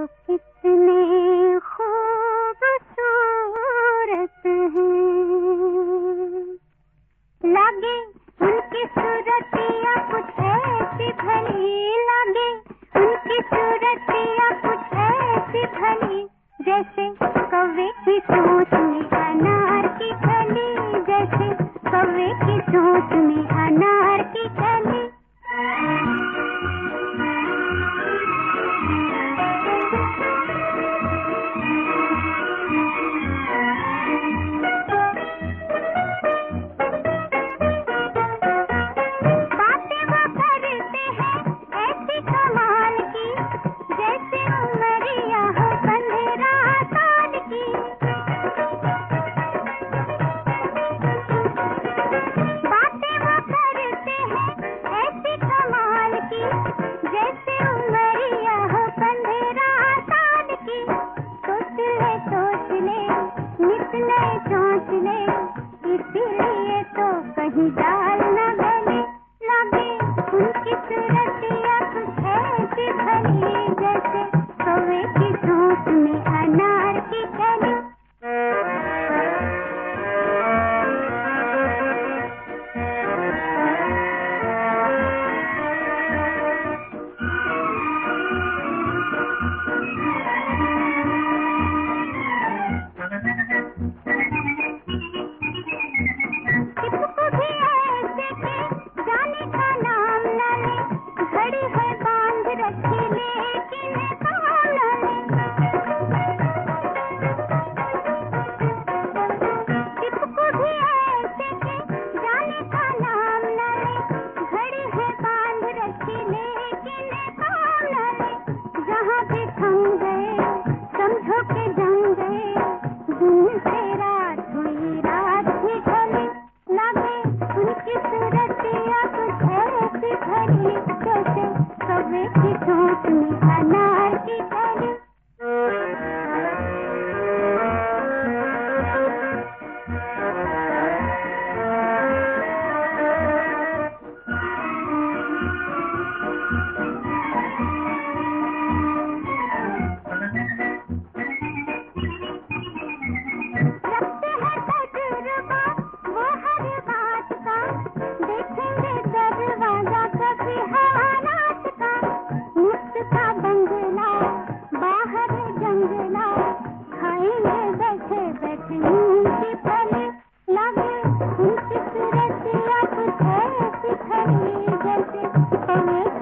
कितने खूबसूरत हैं, लगे उनकी सूरतिया कुछ ऐसी भली, लगे उनकी सूरतिया कुछ ऐसी भली, जैसे कौवे की चोंच में अनार की कली, जैसे कौवे की चोंच में अनार की कली। इसीलिए तो कहीं दाल न गले, लगे उनकी सूरतिया कुछ ऐसी भली, जैसे कौवे की चोंच में अनार की कली।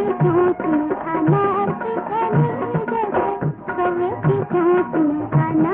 अनार की कली, जैसे कौवे की चोंच में अनार।